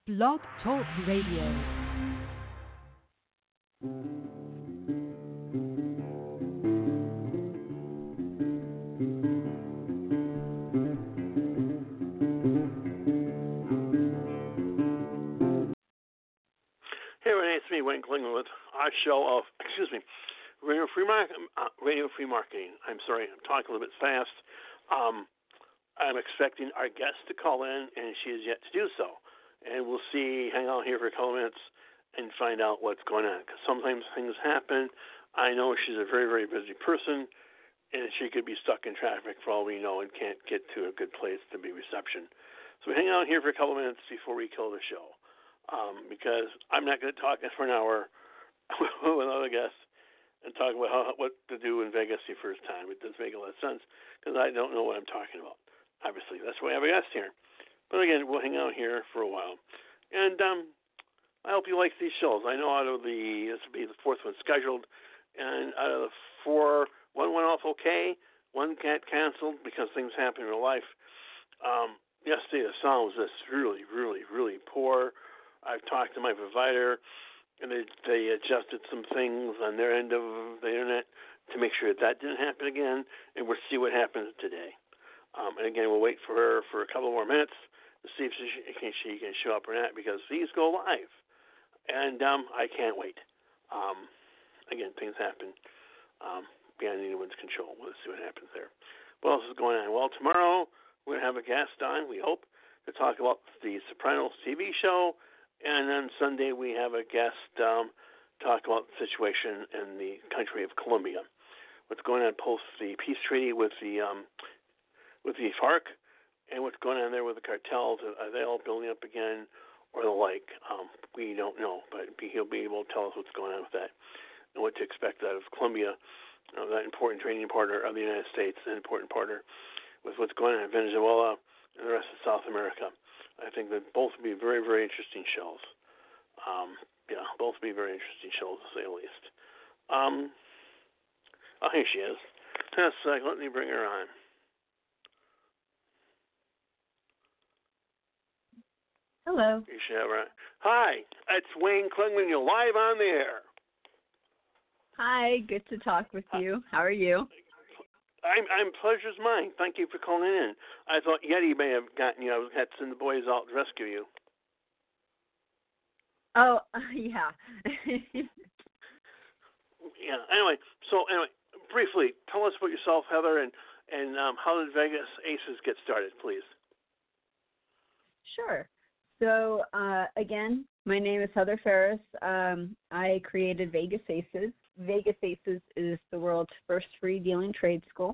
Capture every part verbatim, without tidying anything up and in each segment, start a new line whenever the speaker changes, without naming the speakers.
Blog Talk Radio.
Hey, Renee, it's me, Wayne Klingman, with our show of, excuse me, Radio Free, Mar- uh, Radio Free Marketing. I'm sorry, I'm talking a little bit fast. Um, I'm expecting our guest to call in, and she is yet to do so. And we'll see, hang out here for a couple of minutes and find out what's going on. Because sometimes things happen. I know she's a very, very busy person, and she could be stuck in traffic for all we know and can't get to a good place to be reception. So we hang out here for a couple of minutes before we kill the show. Um, because I'm not going to talk for an hour with another guest and talk about how, what to do in Vegas the first time. It doesn't make a lot of sense because I don't know what I'm talking about. Obviously, that's why I have a guest here. But again, we'll hang out here for a while. And um, I hope you like these shows. I know out of the, this will be the fourth one scheduled, and out of the four, one went off okay, one got canceled because things happen in real life. Um, yesterday, the sound was just really, really, really poor. I've talked to my provider, and they they adjusted some things on their end of the internet to make sure that that didn't happen again, and we'll see what happens today. Um, and again, we'll wait for her for a couple more minutes to see if she can, she can show up or not, because these go live, and um, I can't wait. Um, again, things happen um, beyond anyone's control. We'll see what happens there. What else is going on? Well, tomorrow we're going to have a guest on, we hope, to talk about the Sopranos T V show. And then Sunday we have a guest um, talk about the situation in the country of Colombia, what's going on post the peace treaty with the um, with the FARC, and what's going on there with the cartels. Are they all building up again, or the like? Um, we don't know, but he'll be able to tell us what's going on with that and what to expect out of Colombia, uh, that important trading partner of the United States, an important partner with what's going on in Venezuela and the rest of South America. I think that both will be very, very interesting shows. Um, yeah, both will be very interesting shows, to say the least. Um, oh, here she is. Just a second, let me bring her on.
Hello.
Here she is, right. Hi, it's Wayne Klingman. You're live on the air.
Hi, good to talk with you. How are you?
I'm, I'm pleasure's mine. Thank you for calling in. I thought Yeti may have gotten you. I had to send the boys out to rescue you.
Oh, yeah.
Yeah. Anyway, so anyway, briefly, tell us about yourself, Heather, and and um, how did Vegas Aces get started, please?
Sure. So uh, again, my name is Heather Ferris. Um, I created Vegas Aces. Vegas Aces is the world's first free dealing trade school.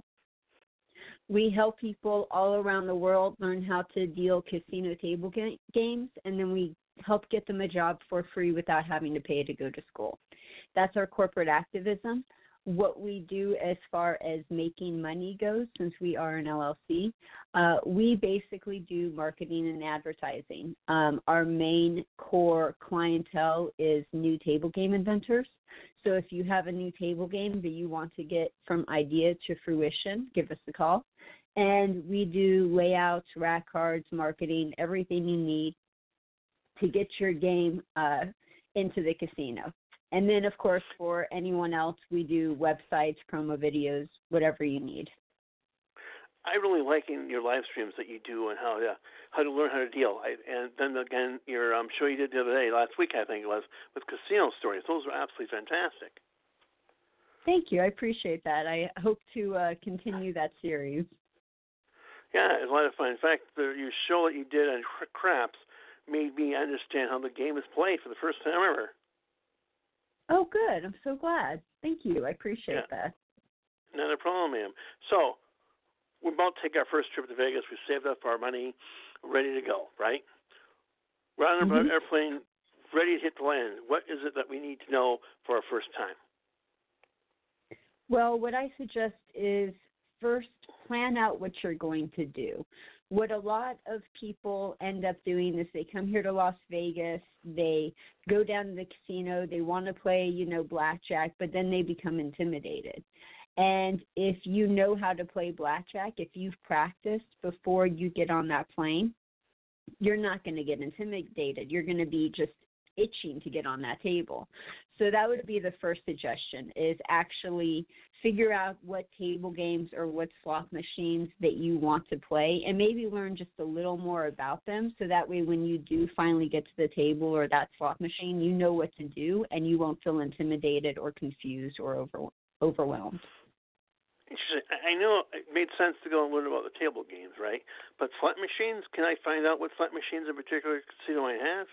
We help people all around the world learn how to deal casino table ga- games, and then we help get them a job for free without having to pay to go to school. That's our corporate activism. What we do as far as making money goes, since we are an L L C, uh, we basically do marketing and advertising. Um, our main core clientele is new table game inventors. So if you have a new table game that you want to get from idea to fruition, give us a call. And we do layouts, rack cards, marketing, everything you need to get your game uh, into the casino. And then, of course, for anyone else, we do websites, promo videos, whatever you need.
I really like in your live streams that you do and how to how to learn how to deal. I, and then again, your um, show you did the other day, last week I think it was, with casino stories. Those were absolutely fantastic.
Thank you. I appreciate that. I hope to uh, continue that series.
Yeah, it was a lot of fun. In fact, the, your show that you did on craps made me understand how the game is played for the first time ever.
Oh, good. I'm so glad. Thank you. I appreciate
yeah.
that.
Not a problem, ma'am. So, we're about to take our first trip to Vegas. We've saved up our money, ready to go, right? We're on
Mm-hmm.
an airplane, ready to hit the land. What is it that we need to know for our first time?
Well, what I suggest is first plan out what you're going to do. What a lot of people end up doing is they come here to Las Vegas, they go down to the casino, they want to play, you know, blackjack, but then they become intimidated. And if you know how to play blackjack, if you've practiced before you get on that plane, you're not going to get intimidated. You're going to be just itching to get on that table. So that would be the first suggestion, is actually figure out what table games or what slot machines that you want to play, and maybe learn just a little more about them, so that way when you do finally get to the table or that slot machine, you know what to do and you won't feel intimidated or confused or over, overwhelmed.
Interesting. I know it made sense to go and learn about the table games, right? But slot machines, can I find out what slot machines in particular casino I have?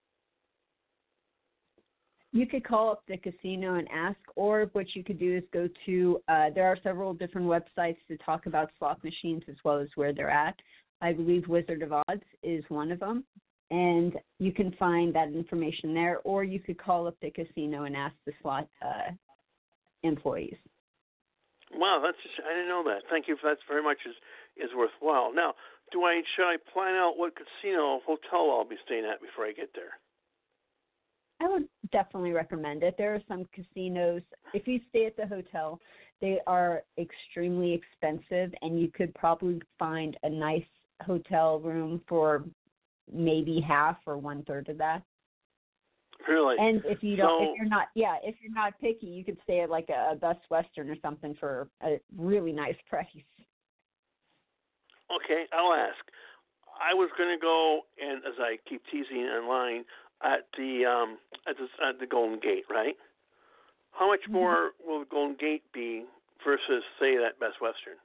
You could call up the casino and ask, or what you could do is go to, uh, there are several different websites to talk about slot machines as well as where they're at. I believe Wizard of Odds is one of them, and you can find that information there, or you could call up the casino and ask the slot uh, employees.
Wow, that's just, I didn't know that. Thank you for that very much is, is worthwhile. Now, do I should I plan out what casino hotel I'll be staying at before I get there?
I would definitely recommend it. There are some casinos, if you stay at the hotel, they are extremely expensive, and you could probably find a nice hotel room for maybe half or one third of that.
Really?
And if you don't,
so,
if you're not, yeah, if you're not picky, you could stay at like a, a Best Western or something for a really nice price.
Okay, I'll ask. I was going to go, and as I keep teasing online, at the um, at the at the Golden Gate, right? How much more mm-hmm. will the Golden Gate be versus, say, that Best Western?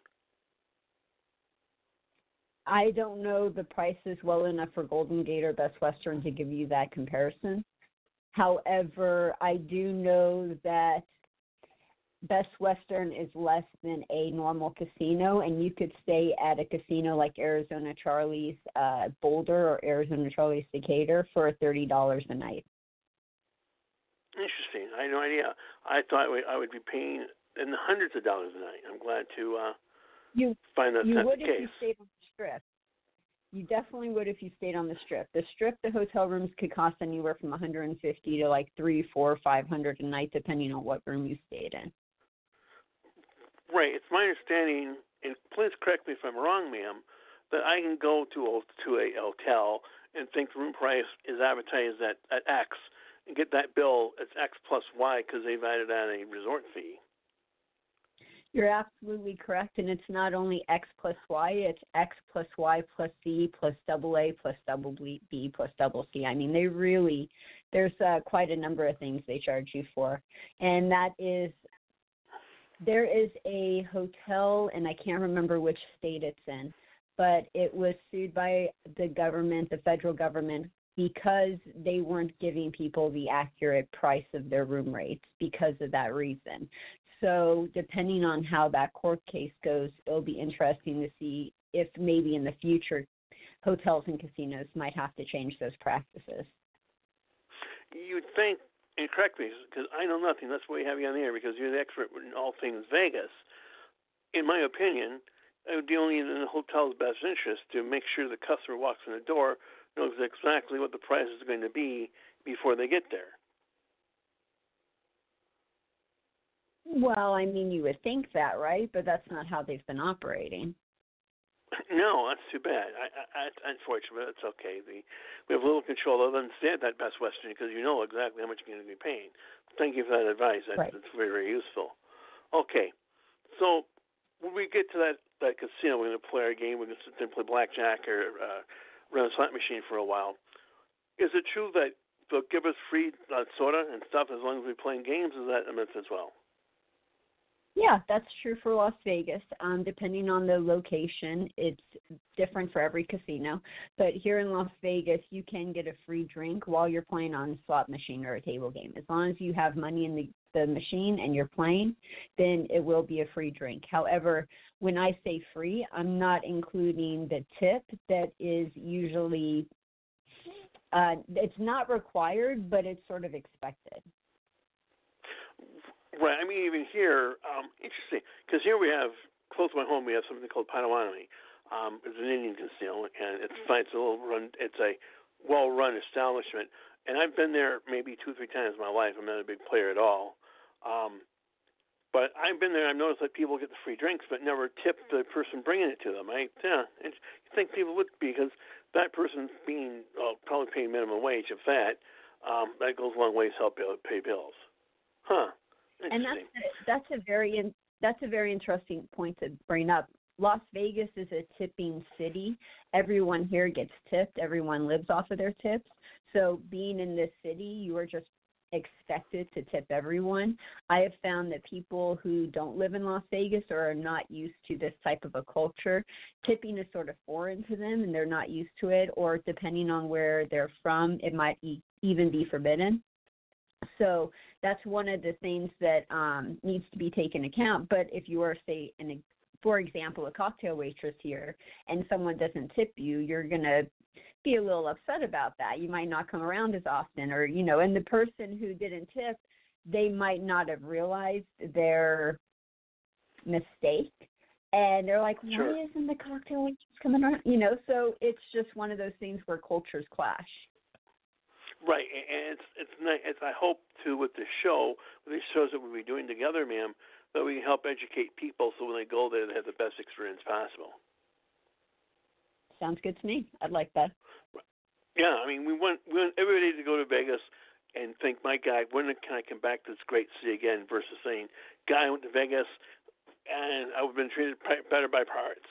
I don't know the prices well enough for Golden Gate or Best Western to give you that comparison. However, I do know that Best Western is less than a normal casino, and you could stay at a casino like Arizona Charlie's uh, Boulder or Arizona Charlie's Decatur for thirty dollars a night.
Interesting. I had no idea. I thought I would be paying in the hundreds of dollars a night. I'm glad to uh,
you,
find that
you
that's
would
the
if
case.
You stayed on the Strip. You definitely would if you stayed on the Strip. The Strip, the hotel rooms could cost anywhere from one hundred fifty to like three, four, five hundred a night, depending on what room you stayed in.
Right. It's my understanding, and please correct me if I'm wrong, ma'am, that I can go to a, to a hotel and think the room price is advertised at, at X and get that bill as X plus Y because they've added on a resort fee.
You're absolutely correct, and it's not only X plus Y, it's X plus Y plus C plus double A plus double B plus double C. I mean, they really, there's uh, quite a number of things they charge you for, and that is, there is a hotel, and I can't remember which state it's in, but it was sued by the government, the federal government, because they weren't giving people the accurate price of their room rates because of that reason. So depending on how that court case goes, it'll be interesting to see if maybe in the future hotels and casinos might have to change those practices.
You'd think, and correct me, because I know nothing, that's why we have you on the air, because you're the expert in all things Vegas. In my opinion, it would be only in the hotel's best interest to make sure the customer walks in the door, knows exactly what the price is going to be before they get there.
Well, I mean, you would think that, right? But that's not how they've been operating.
No, that's too bad. I, I, unfortunately, it's okay. The, we have a little control other than stay at that Best Western because you know exactly how much you're going to be paying. Thank you for that advice. That's,
right.
that's very, very useful. Okay, so when we get to that, that casino, we're going to play our game. We're going to sit there and play blackjack or uh, run a slot machine for a while. Is it true that they'll give us free uh, soda and stuff as long as we're playing games? Is that a myth as well?
Yeah, that's true for Las Vegas. Um, depending on the location, it's different for every casino. But here in Las Vegas, you can get a free drink while you're playing on a slot machine or a table game. As long as you have money in the, the machine and you're playing, then it will be a free drink. However, when I say free, I'm not including the tip that is usually, uh, it's not required, but it's sort of expected.
Right. I mean, even here, um, interesting, because here we have, close to my home, we have something called Potawatomi. Um, it's an Indian casino, and it's fine. It's a little run. It's a well-run establishment, and I've been there maybe two, three times in my life. I'm not a big player at all, um, but I've been there. I've noticed that people get the free drinks, but never tip the person bringing it to them. I yeah, and you think people would be because that person's being uh, probably paying minimum wage. If that, um, that goes a long way to help pay bills. Huh.
And that's that's a very that's a very interesting point to bring up. Las Vegas is a tipping city. Everyone here gets tipped. Everyone lives off of their tips. So being in this city, you are just expected to tip everyone. I have found that people who don't live in Las Vegas or are not used to this type of a culture, tipping is sort of foreign to them and they're not used to it, or depending on where they're from, it might e- even be forbidden. So that's one of the things that um, needs to be taken account. But if you are, say, an, for example, a cocktail waitress here and someone doesn't tip you, you're going to be a little upset about that. You might not come around as often, or, you know, and the person who didn't tip, they might not have realized their mistake. And they're like, why
sure.
isn't the cocktail waitress coming around? You know, so it's just one of those things where cultures clash.
Right, and it's it's nice. It's, I hope too with the show, with these shows that we'll be doing together, ma'am, that we can help educate people so when they go there, they have the best experience possible.
Sounds good to me. I'd like that.
Yeah, I mean, we want we want everybody to go to Vegas and think, my God, when can I come back to this great city again? Versus saying, God, I went to Vegas and I've been treated better by pirates.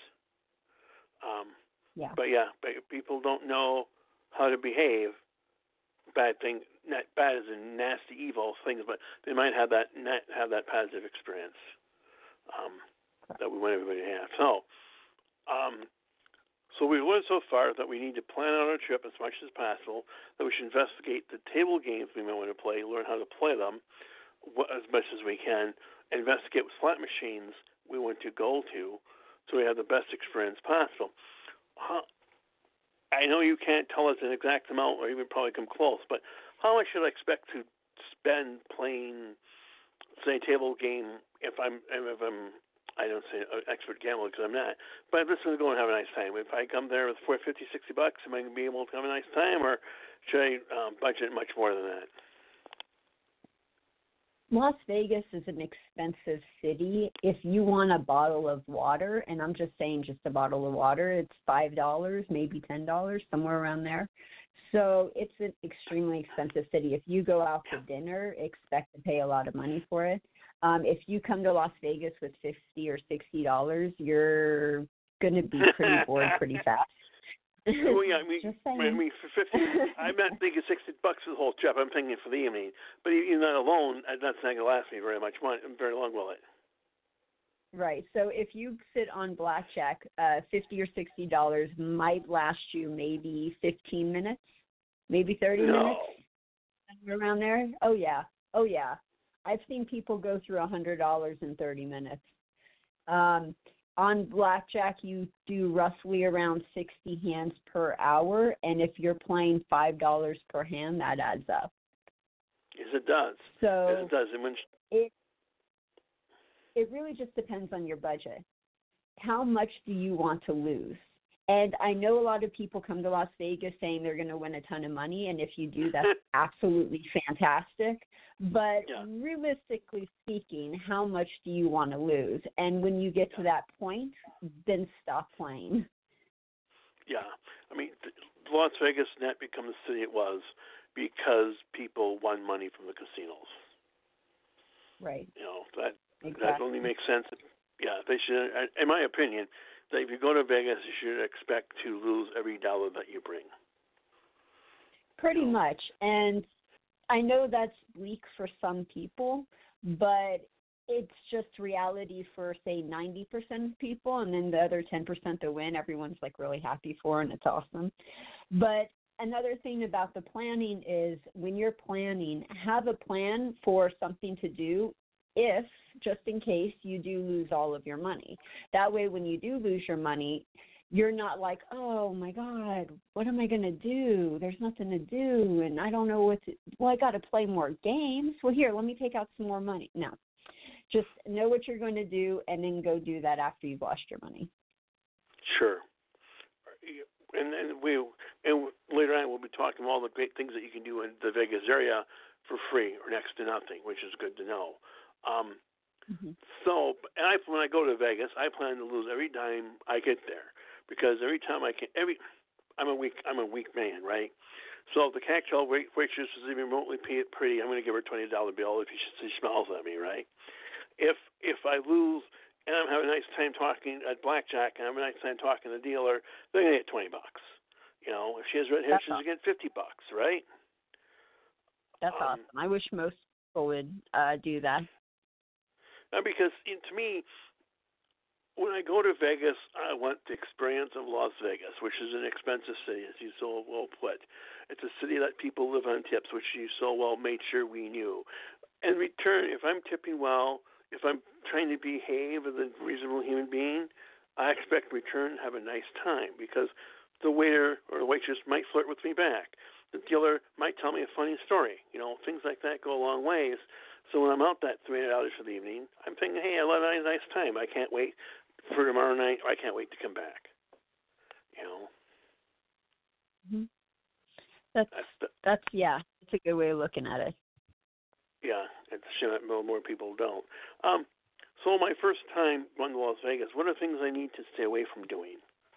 Um,
yeah.
But yeah, but people don't know how to behave. Bad thing, not bad as in nasty, evil things, but they might have that not have that positive experience um, that we want everybody to have. So, um, so we've learned so far that we need to plan out our trip as much as possible. That we should investigate the table games we might want to play, learn how to play them as much as we can. Investigate what slot machines we want to go to, so we have the best experience possible. How, I know you can't tell us an exact amount or even probably come close, but how much should I expect to spend playing, say, table game if I'm, if I'm, I don't say an expert gambler because I'm not, but I'm just going to go and have a nice time. If I come there with four fifty, sixty bucks, am I going to be able to have a nice time, or should I um, budget much more than that?
Las Vegas is an expensive city. If you want a bottle of water, and I'm just saying just a bottle of water, it's five dollars, maybe ten dollars, somewhere around there. So it's an extremely expensive city. If you go out to dinner, expect to pay a lot of money for it. Um, if you come to Las Vegas with fifty or sixty dollars, you're going to be pretty bored pretty fast.
Well, yeah, I mean, I mean, for fifty, I'm not thinking sixty bucks for the whole trip. I'm thinking for the evening. But even that alone, that's not going to last me very much, money, very long, will it?
Right. So if you sit on blackjack, uh, fifty or sixty dollars might last you maybe fifteen minutes, maybe thirty
no.
minutes, around there. Oh yeah. Oh yeah. I've seen people go through a hundred dollars in thirty minutes. Um, On blackjack, you do roughly around sixty hands per hour, and if you're playing five dollars per hand, that adds up.
Yes, it does.
So
yes, it does. And when
it it really just depends on your budget. How much do you want to lose? And I know a lot of people come to Las Vegas saying they're going to win a ton of money, and if you do, that's absolutely fantastic. But
yeah.
realistically speaking, how much do you want to lose? And when you get to that point, then stop playing.
Yeah. I mean, Las Vegas net become the city it was because people won money from the casinos.
Right.
You know, that
exactly.
that only makes sense. Yeah, they should, in my opinion, that if you go to Vegas, you should expect to lose every dollar that you bring.
Pretty much. And I know that's bleak for some people, but it's just reality for, say, ninety percent of people, and then the other ten percent that win, everyone's, like, really happy for, and it's awesome. But another thing about the planning is when you're planning, have a plan for something to do if, just in case, you do lose all of your money. That way, when you do lose your money, you're not like, oh, my God, what am I going to do? There's nothing to do, and I don't know what to – well, I got to play more games. Well, here, let me take out some more money. No. Just know what you're going to do and then go do that after you've lost your money.
Sure. And then we and later on we'll be talking about all the great things that you can do in the Vegas area for free or next to nothing, which is good to know. Um,
mm-hmm.
So, and I, when I go to Vegas, I plan to lose every dime I get there because every time I can, every I'm a weak I'm a weak man, right? So if the cocktail wait- waitress is even remotely pretty, I'm going to give her a twenty dollar bill if she, she smiles at me, right? If if I lose and I'm having a nice time talking at blackjack and I'm having a nice time talking to the dealer, they're going to get twenty bucks. You know, if she has red hair,
That's
she's going to get fifty bucks, right?
That's
um,
awesome. I wish most people would uh, do that.
Now, because you know, to me, when I go to Vegas, I want the experience of Las Vegas, which is an expensive city, as you so well put. It's a city that people live on tips, which you so well made sure we knew. In return, if I'm tipping well, if I'm trying to behave as a reasonable human being, I expect in return to have a nice time because the waiter or the waitress might flirt with me back. The dealer might tell me a funny story. You know, things like that go a long ways. So when I'm out that three hundred dollars for the evening, I'm thinking, hey, I had a nice time. I can't wait for tomorrow night, or I can't wait to come back. You know?
Mm-hmm. That's,
that's, the,
that's, yeah, it's a good way of looking at it.
Yeah, it's a shame that more, more people don't. Um, so my first time going to Las Vegas, what are things I need to stay away from doing?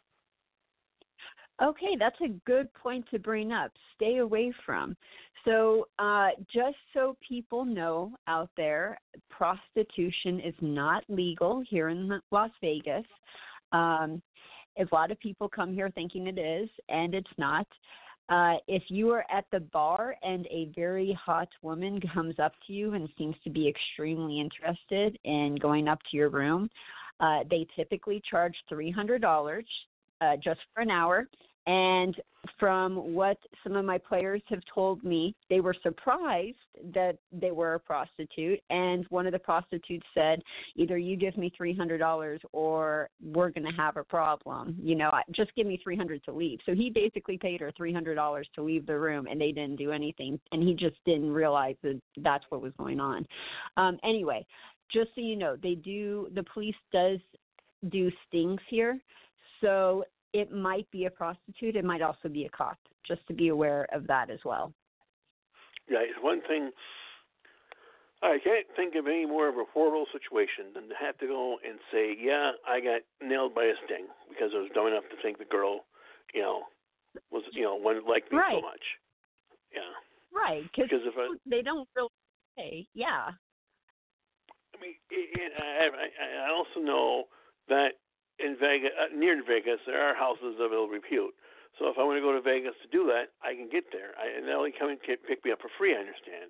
Okay, that's a good point to bring up. Stay away from. So uh, just so people know out there, prostitution is not legal here in Las Vegas. Um, a lot of people come here thinking it is, and it's not. Uh, if you are at the bar and a very hot woman comes up to you and seems to be extremely interested in going up to your room, uh, they typically charge three hundred dollars uh, just for an hour. And from what some of my players have told me, they were surprised that they were a prostitute. And one of the prostitutes said, either you give me three hundred dollars or we're going to have a problem. You know, just give me three hundred dollars to leave. So he basically paid her three hundred dollars to leave the room, and they didn't do anything. And he just didn't realize that that's what was going on. Um, anyway, just so you know, they do, the police does do stings here. So it might be a prostitute. It might also be a cop, just to be aware of that as well.
Yeah, it's one thing. I can't think of any more of a horrible situation than to have to go and say, yeah, I got nailed by a sting because I was dumb enough to think the girl, you know, was, you know, wouldn't like me
right.
so much. Yeah.
Right,
because if I,
they don't really say, yeah.
I mean, it, it, I, I also know that in Vegas, uh, near Vegas, there are houses of ill repute. So if I want to go to Vegas to do that, I can get there. I, and they'll come and pick me up for free, I understand.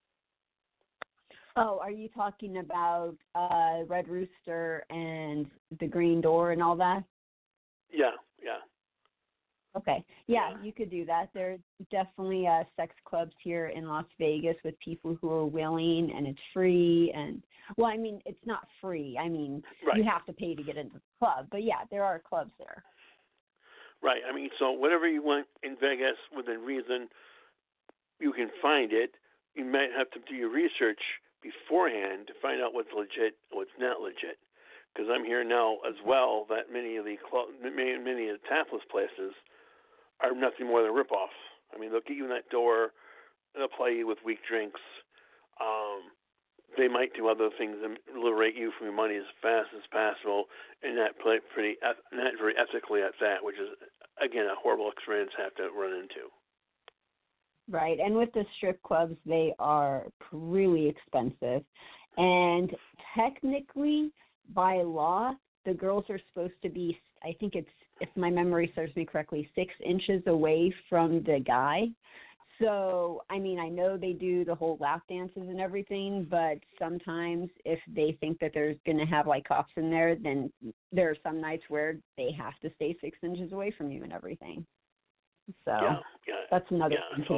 Oh, are you talking about uh, Red Rooster and the Green Door and all that?
Yeah, yeah.
Okay. Yeah,
yeah.
you could do that. There are definitely uh, sex clubs here in Las Vegas with people who are willing, and it's free. And, well, I mean, it's not free. I mean,
right.
you have to pay to get into the club. But, yeah, there are clubs there.
Right. I mean, so whatever you want in Vegas within reason, you can find it. You might have to do your research beforehand to find out what's legit and what's not legit. Because I'm here now as well that many of the club, many, many of the tapless places are nothing more than rip-offs. I mean, they'll get you in that door, they'll play you with weak drinks. Um, they might do other things and liberate you from your money as fast as possible, and not play pretty, not very ethically at that, which is again a horrible experience to have to run into.
Right, and with the strip clubs, they are really expensive, and technically, by law, the girls are supposed to be, I think it's, if my memory serves me correctly, six inches away from the guy. So, I mean, I know they do the whole lap dances and everything, but sometimes if they think that there's going to have, like, cops in there, then there are some nights where they have to stay six inches away from you and everything. So
yeah, yeah,
that's another
yeah,
thing.
so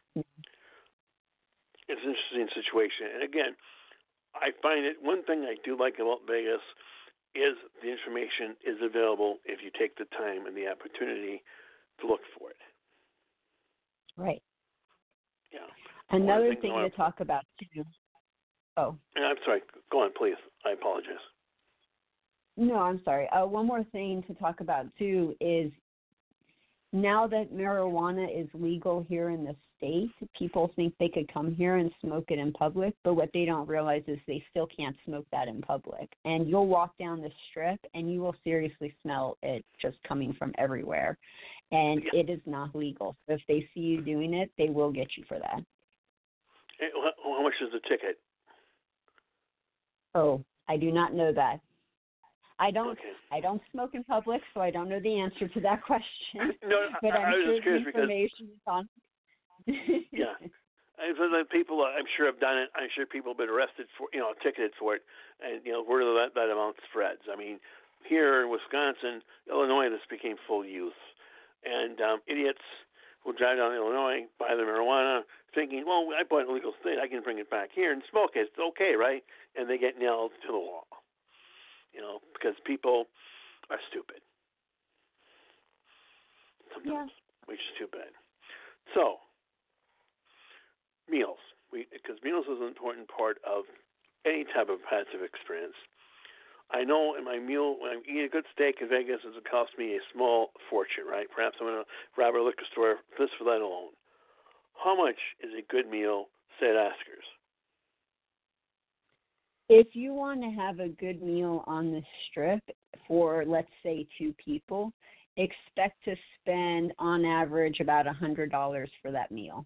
it's an interesting situation. And, again, I find it, one thing I do like about Vegas is the information is available if you take the time and the opportunity to look for it.
Right.
Yeah.
Another thing to talk about, too. Oh.
I'm sorry. Go on, please. I apologize.
No, I'm sorry. Uh, one more thing to talk about, too, is now that marijuana is legal here in the state, people think they could come here and smoke it in public, but what they don't realize is they still can't smoke that in public. And you'll walk down the strip, and you will seriously smell it just coming from everywhere. and
Yeah.
it is not legal. So if they see you doing it, they will get you for that.
Hey, wh- How much is the ticket?
Oh, I do not know that. I don't.
Okay.
I don't smoke in public, so I don't know the answer to that question.
No,
but
I,
I'm
I was
sure
just
the
curious because
information is on.
yeah, and so the people I'm sure have done it. I'm sure people have been arrested for, you know, ticketed for it, and you know, word of that that amount spreads. I mean, here in Wisconsin, Illinois, this became full use, and um, idiots will drive down to Illinois, buy the marijuana, thinking, well, I bought an illegal state, I can bring it back here and smoke it. It's okay, right? And they get nailed to the wall, you know, because people are stupid sometimes,
Yeah.
which is too bad. So, meals, we because meals is an important part of any type of passive experience. I know in my meal, when I'm eating a good steak in Vegas, it would cost me a small fortune, right? Perhaps I'm going to rob a liquor store just for that alone. How much is a good meal, say at Oscars?
If you want to have a good meal on the strip for, let's say, two people, expect to spend on average about a hundred dollars for that meal.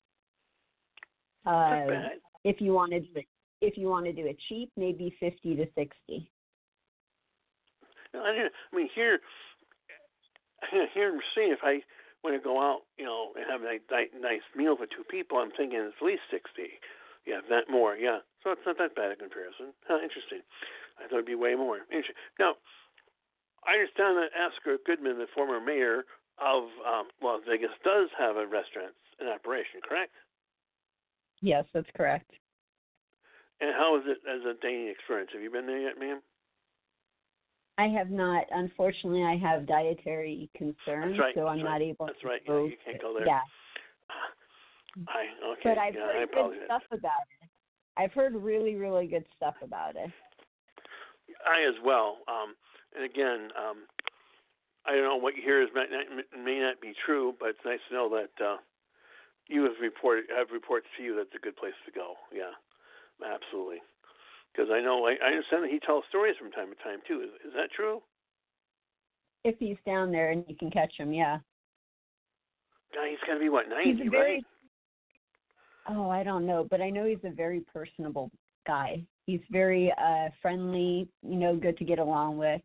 Not
Uh,
bad.
if you want to do it, if you want to do it cheap, maybe fifty to sixty.
No, I, didn't, I mean, here, here in Racine, if I want to go out, you know, and have a nice, nice meal for two people, I'm thinking it's at least sixty. Yeah, if not more. Yeah, so it's not that bad a comparison. Huh, interesting. I thought it'd be way more. Interesting. Now, I understand that Oscar Goodman, the former mayor of um, Las Vegas, does have a restaurant in operation, correct?
Yes, that's correct.
And how is it as a dining experience? Have you been there yet, ma'am?
I have not. Unfortunately, I have dietary concerns,
That's right.
so I'm
That's
not
right.
able
That's
to
right.
go.
Yeah, you can't go there.
Yeah.
I okay.
But I've
yeah,
heard
I
good
apologize.
stuff about it. I've heard really, really good stuff about it.
I as well. Um, and again, um, I don't know what you hear is may not, may not be true, but it's nice to know that uh, you have reported have reports to you that's a good place to go. Yeah, absolutely. Because I know I, I understand that he tells stories from time to time too. Is, is that true?
If he's down there and you can catch him, yeah.
God, he's got to be what ninety,
He's a very,
right?
oh, I don't know, but I know he's a very personable guy. He's very uh, friendly, you know, good to get along with.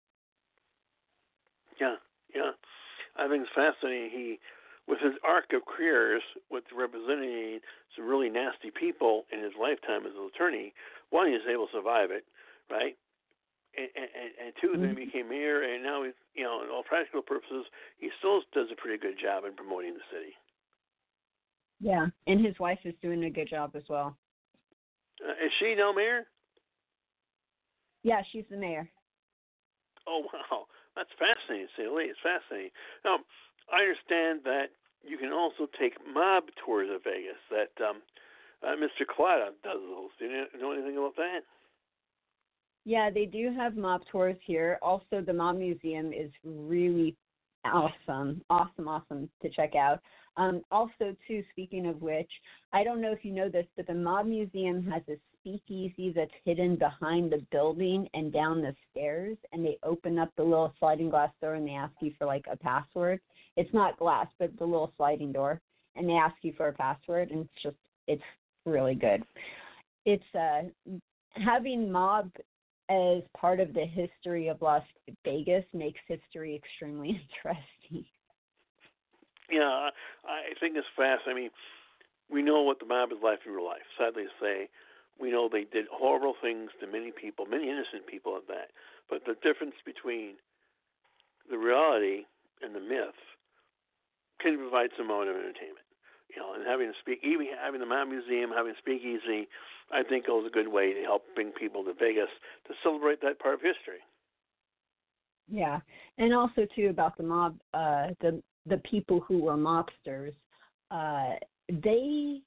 Yeah, yeah. I think it's fascinating. He, with his arc of careers, with representing some really nasty people in his lifetime as an attorney, one, he was able to survive it, right? And, and, and two,
Mm-hmm.
then he became mayor, and now he's, you know, in all practical purposes, he still does a pretty good job in promoting the city.
Yeah, and his wife is doing a good job as well.
Uh, is she now mayor?
Yeah, she's the mayor.
Oh, wow. That's fascinating, to say the least. Fascinating. Now, I understand that you can also take mob tours of Vegas, that um, uh, Mister Collada does those. Do you know anything about that?
Yeah, they do have mob tours here. Also, the Mob Museum is really awesome, awesome, awesome to check out. Um, also, too, speaking of which, I don't know if you know this, but the Mob Museum has a speakeasy that's hidden behind the building and down the stairs, and they open up the little sliding glass door and they ask you for, like, a password. It's not glass, but the little sliding door, and they ask you for a password, and it's just, it's really good. It's uh, having mob as part of the history of Las Vegas makes history extremely interesting.
Yeah, I think it's fast. I mean, we know what the mob is like in real life. Sadly to say, we know they did horrible things to many people, many innocent people at that. But the difference between the reality and the myth can provide some amount of entertainment. You know, and having a speak, even having the Mob Museum, having a speakeasy, I think goes a good way to help bring people to Vegas to celebrate that part of history.
Yeah, and also too about the mob, uh, the the people who were mobsters, uh, they,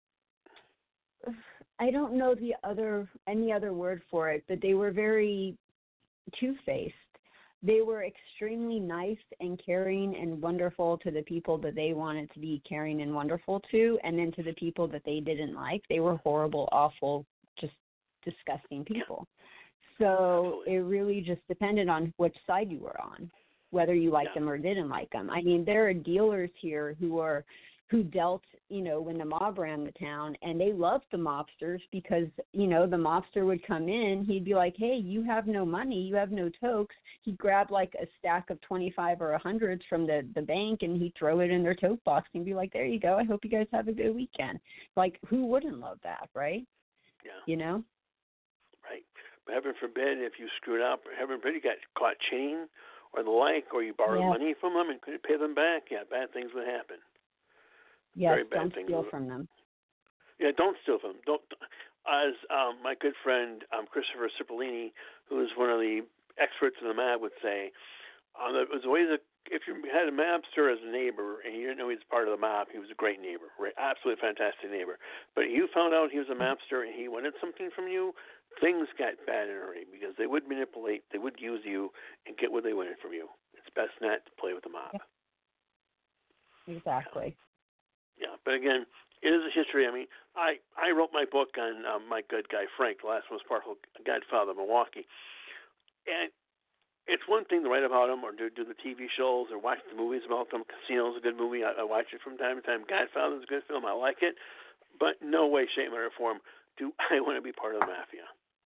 I don't know the other any other word for it, but they were very two-faced. They were extremely nice and caring and wonderful to the people that they wanted to be caring and wonderful to, and then to the people that they didn't like, they were horrible, awful, just disgusting people. So
Absolutely.
it really just depended on which side you were on. whether you liked
Yeah.
them or didn't like them. I mean, there are dealers here who are who dealt, you know, when the mob ran the town, and they loved the mobsters because, you know, the mobster would come in, he'd be like, hey, you have no money, you have no tokes. He'd grab like a stack of twenty-five or a hundreds from the, the bank, and he'd throw it in their tote box and be like, there you go, I hope you guys have a good weekend. Like, who wouldn't love that, right?
Yeah.
You know?
Right. But heaven forbid if you screwed up, or heaven forbid you got caught cheating or the like, or you borrowed
Yeah.
money from them and couldn't pay them back, yeah, bad things would happen.
Yes,
Very bad
don't
things
steal
would-
from them.
Yeah, don't steal from them. Don't. As um, my good friend um, Christopher Cipollini, who is one of the experts in the mob, would say, um, there was always a, if you had a mobster as a neighbor and you didn't know he was part of the mob, he was a great neighbor, right? Absolutely fantastic neighbor. But you found out he was a mobster and he wanted something from you, things got bad in a hurry because they would manipulate, they would use you and get what they wanted from you. It's best not to play with the mob.
Exactly.
Yeah, but again, it is a history. I mean, I, I wrote my book on um, my good guy Frank, the last most powerful Godfather of Milwaukee. And it's one thing to write about him or do, do the T V shows or watch the movies about them. Casino's a good movie. I, I watch it from time to time. Godfather's a good film. I like it. But no way, shape, or form do I want to be part of the mafia.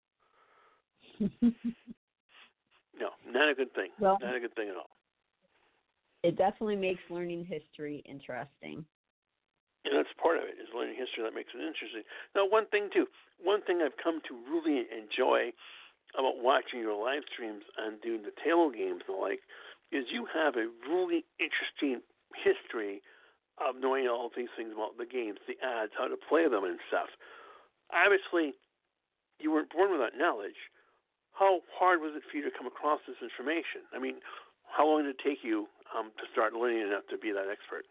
No, not a good thing.
Well,
not a good thing at all.
It definitely makes learning history interesting.
And that's part of it, is learning history that makes it interesting. Now, one thing, too, one thing I've come to really enjoy about watching your live streams and doing the table games and the like is you have a really interesting history of knowing all these things about the games, the odds, how to play them and stuff. Obviously, you weren't born with that knowledge. How hard was it for you to come across this information? I mean, how long did it take you um, to start learning enough to be that expert?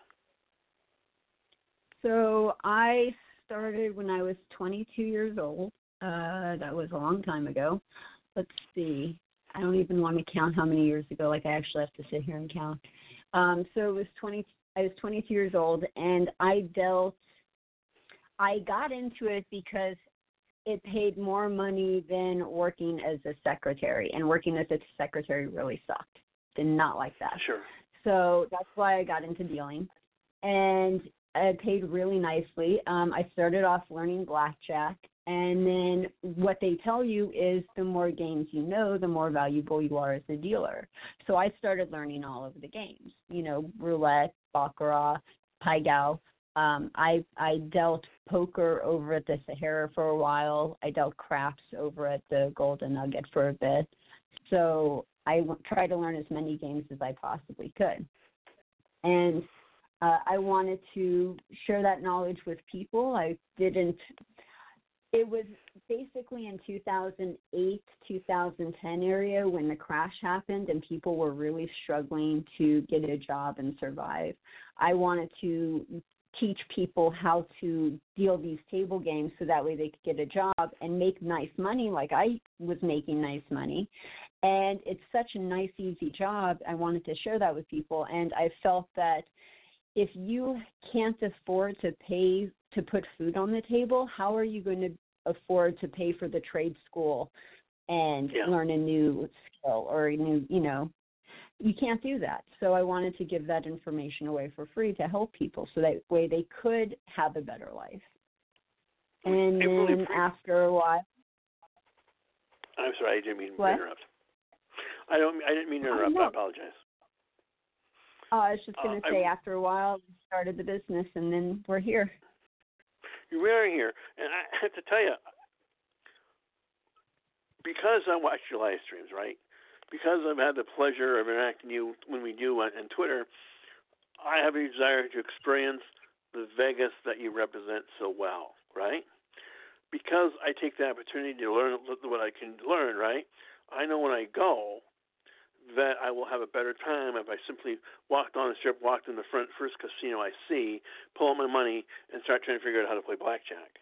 So I started when I was twenty-two years old. Uh, that was a long time ago. Let's see. I don't even want to count how many years ago. Like, I actually have to sit here and count. Um, so it was twenty. I was twenty-two years old, and I dealt. I got into it because it paid more money than working as a secretary, and working as a secretary really sucked. Did not like that.
Sure.
So that's why I got into dealing, and it paid really nicely. Um, I started off learning blackjack, and then what they tell you is the more games you know, the more valuable you are as a dealer. So I started learning all of the games, you know, roulette, baccarat, pai gow. Um, I I dealt poker over at the Sahara for a while. I dealt craps over at the Golden Nugget for a bit. So I w- tried to learn as many games as I possibly could. And uh, I wanted to share that knowledge with people. I didn't – it was basically in two thousand eight, two thousand ten area when the crash happened and people were really struggling to get a job and survive. I wanted to teach people how to deal these table games so that way they could get a job and make nice money like I was making nice money. And it's such a nice, easy job. I wanted to share that with people. And I felt that if you can't afford to pay to put food on the table, how are you going to afford to pay for the trade school and
Yeah.
learn a new skill or a new, you know, you can't do that. So I wanted to give that information away for free to help people so that way they could have a better life. And
It really
then
pre-
after a while,
I'm sorry, I didn't mean
What?
to interrupt. I don't. I didn't mean to
Oh,
interrupt.
no.
I apologize.
uh, I was just going
Uh,
to
I-
say after a while we started the business and then we're here.
You are here, and I have to tell you, because I watch your live streams, right? Because I've had the pleasure of interacting with you when we do on, on Twitter, I have a desire to experience the Vegas that you represent so well, right? Because I take the opportunity to learn what I can learn, right? I know when I go that I will have a better time if I simply walked on the strip, walked in the front first casino I see, pull out my money, and start trying to figure out how to play blackjack.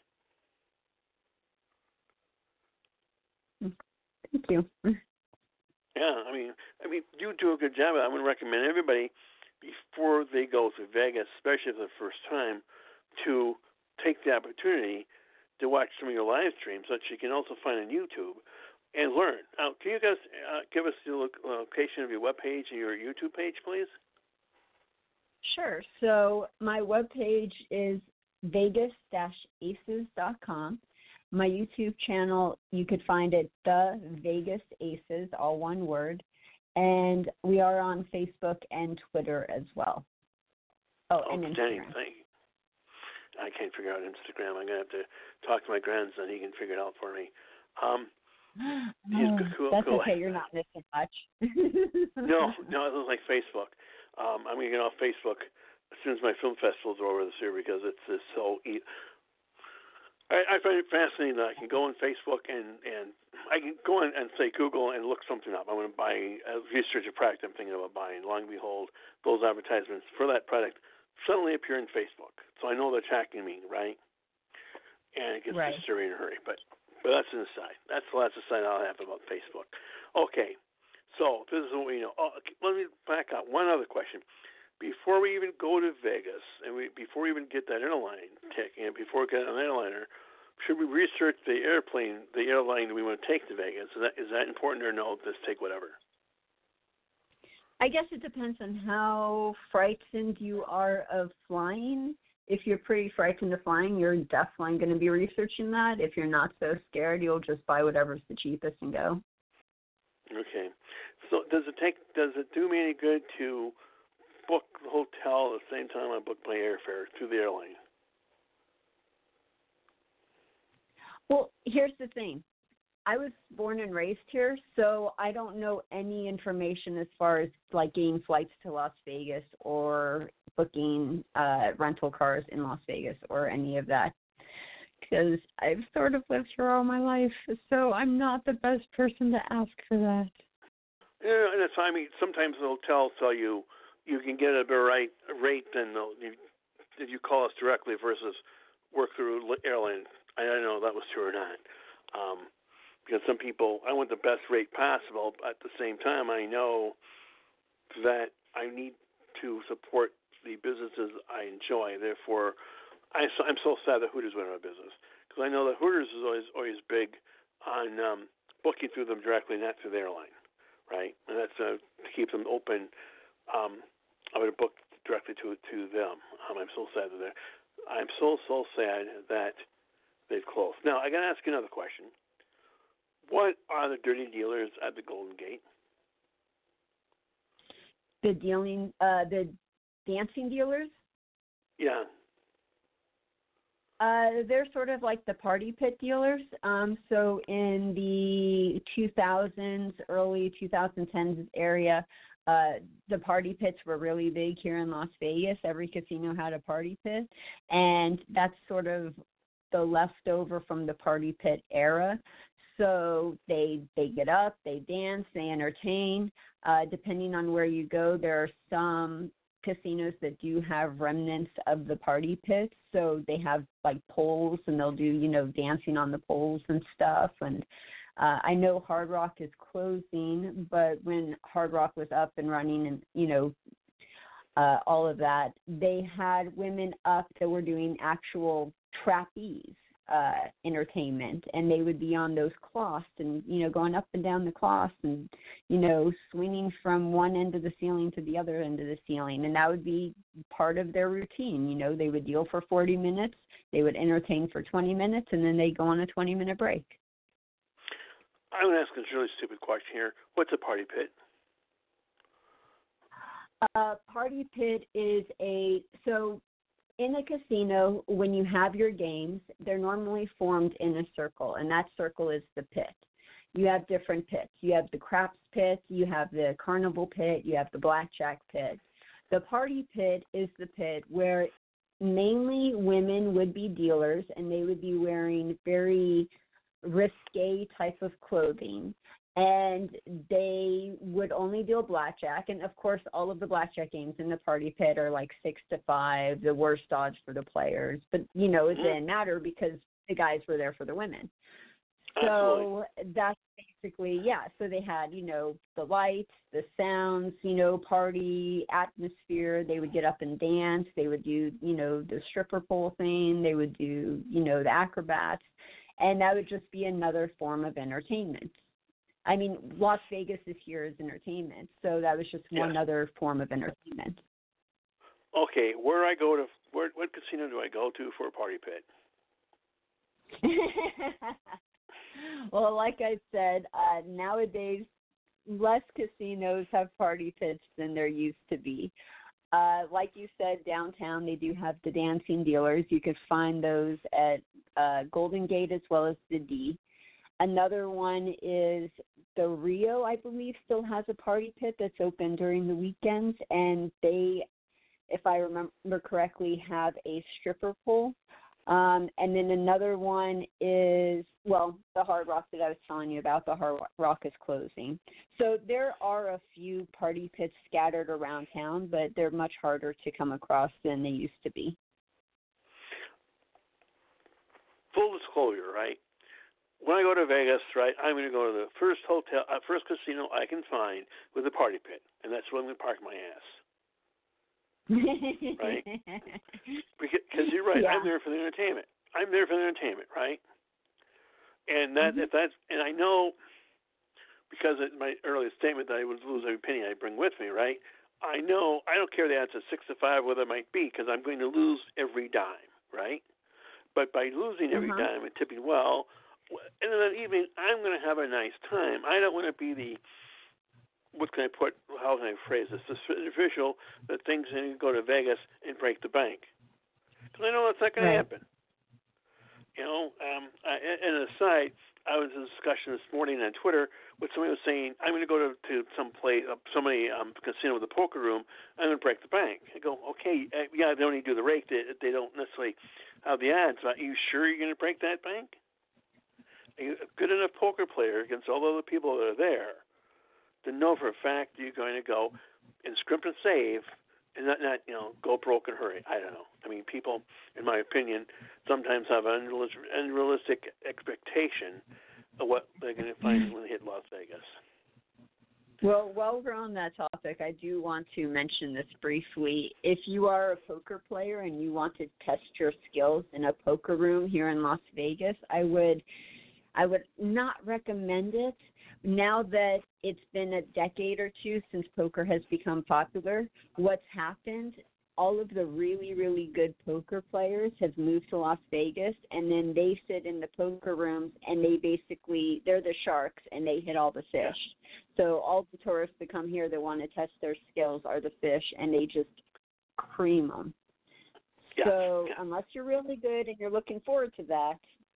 Thank you.
Yeah, I mean, I mean, you do a good job. I would recommend everybody before they go to Vegas, especially for the first time, to take the opportunity to watch some of your live streams that you can also find on YouTube and learn. Now, can you guys uh, give us the location of your webpage and your YouTube page, please?
Sure. So my webpage is vegas dash aces dot com. My YouTube channel, you could find it The Vegas Aces, all one word. And we are on Facebook and Twitter as well. Oh,
oh
and
Instagram.
Instagram.
Thank you. I can't figure out Instagram. I'm going to have to talk to my grandson. He can figure it out for me. Um, he's
oh,
cool.
that's
cool.
okay. You're not missing much.
no, no, it was like Facebook. Um, I'm going to get off Facebook as soon as my film festival's over this year because it's, it's so... E- I, I find it fascinating that I can go on Facebook and, and I can go on and say Google and look something up. I want to buy a research a product I'm thinking about buying. Long and behold, those advertisements for that product suddenly appear in Facebook. So I know they're tracking me, right? And it gets
right.
disturbing in a hurry. But but that's an aside. That's the last aside I'll have about Facebook. Okay, so this is what we know. Oh, okay, let me back up. One other question. Before we even go to Vegas, and we before we even get that airline ticket, and before we get on an airliner, should we research the airplane, the airline that we want to take to Vegas? Is that is that important or no? Just take whatever.
I guess it depends on how frightened you are of flying. If you're pretty frightened of flying, you're definitely going to be researching that. If you're not so scared, you'll just buy whatever's the cheapest and go.
Okay. So does it take? Does it do me any good to book the hotel at the same time I book my airfare through the airline?
Well, here's the thing. I was born and raised here, so I don't know any information as far as like getting flights to Las Vegas or booking uh, rental cars in Las Vegas or any of that because I've sort of lived here all my life, so I'm not the best person to ask for that.
Yeah, and it's, I mean, sometimes the hotels tell you you can get a better right, rate than the, if you call us directly versus work through airline. I don't know if that was true or not. Um, because some people, I want the best rate possible, but at the same time, I know that I need to support the businesses I enjoy. Therefore, I, I'm so sad that Hooters went out of business because I know that Hooters is always always big on um, booking through them directly, not through the airline, right? And that's uh, to keep them open. Um, I would have booked directly to to them. Um, I'm so sad that they're. I'm so so sad that they've closed. Now I got to ask you another question. What are the dirty dealers at the Golden Gate?
The dealing, uh, the dancing dealers?
Yeah.
Uh, they're sort of like the party pit dealers. Um, so in the two thousands, early twenty tens area, uh, the party pits were really big here in Las Vegas. Every casino had a party pit, and that's sort of the leftover from the party pit era. So they they get up, they dance, they entertain. Uh, depending on where you go, there are some casinos that do have remnants of the party pits. So they have like poles, and they'll do, you know, dancing on the poles and stuff. And uh, I know Hard Rock is closing, but when Hard Rock was up and running and, you know, uh, all of that, they had women up that were doing actual trapeze uh, entertainment, and they would be on those cloths and, you know, going up and down the cloths and, you know, swinging from one end of the ceiling to the other end of the ceiling. And that would be part of their routine. You know, they would deal for forty minutes, they would entertain for twenty minutes, and then they'd go on a twenty-minute break.
I'm going to ask a really stupid question here. What's a party pit?
Uh, party pit is a, so in a casino, when you have your games, they're normally formed in a circle, and that circle is the pit. You have different pits. You have the craps pit, you have the carnival pit, you have the blackjack pit. The party pit is the pit where mainly women would be dealers, and they would be wearing very risque type of clothing. And they would only deal blackjack. And, of course, all of the blackjack games in the party pit are like six to five, the worst odds for the players. But, you know, it didn't matter because the guys were there for the women. So Absolutely. That's basically, yeah. So they had, you know, the lights, the sounds, you know, party atmosphere. They would get up and dance. They would do, you know, the stripper pole thing. They would do, you know, the acrobats. And that would just be another form of entertainment. I mean, Las Vegas this year is entertainment, so that was just one
yes.
other form of entertainment.
Okay, where I go to, where, what casino do I go to for a party pit?
Well, like I said, uh, nowadays less casinos have party pits than there used to be. Uh, like you said, downtown they do have the dancing dealers. You can find those at uh, Golden Gate as well as the D. Another one is the Rio, I believe, still has a party pit that's open during the weekends, and they, if I remember correctly, have a stripper pole. Um, and then another one is, well, the Hard Rock that I was telling you about. The Hard Rock is closing. So there are a few party pits scattered around town, but they're much harder to come across than they used to be.
Full disclosure, right? When I go to Vegas, right, I'm going to go to the first hotel, uh, first casino I can find with a party pit, and that's where I'm going to park my ass. Right? Because you're right. Yeah. I'm there for the entertainment. I'm there for the entertainment, right? And that mm-hmm. if that's and I know because of my earlier statement that I would lose every penny I bring with me, right? I know I don't care the odds of six to five whether it might be because I'm going to lose every dime, right? But by losing every uh-huh. dime and tipping well, and in that evening I'm going to have a nice time. I don't want to be the what can I put? How can I phrase this? The official that thinks they can go to Vegas and break the bank. Because I know that's not going
right.
to happen. You know, um, I, and aside, I was in a discussion this morning on Twitter with somebody was saying, I'm going to go to, to some place, uh, somebody um, casino with a poker room, I'm going to break the bank. I go, okay, uh, yeah, they only do the rake. They, they don't necessarily have the odds. But are you sure you're going to break that bank? Are you a good enough poker player against all the other people that are there to know for a fact you're going to go and scrimp and save and not, not, you know, go broke and hurry? I don't know. I mean, people, in my opinion, sometimes have an unrealistic expectation of what they're going to find when they hit Las Vegas.
Well, while we're on that topic, I do want to mention this briefly. If you are a poker player and you want to test your skills in a poker room here in Las Vegas, I would, I would not recommend it. Now that it's been a decade or two since poker has become popular, what's happened, all of the really, really good poker players have moved to Las Vegas, and then they sit in the poker rooms, and they basically, they're the sharks, and they hit all the fish. So all the tourists that come here that want to test their skills are the fish, and they just cream them.
Yeah.
So
Yeah.
unless you're really good and you're looking forward to that,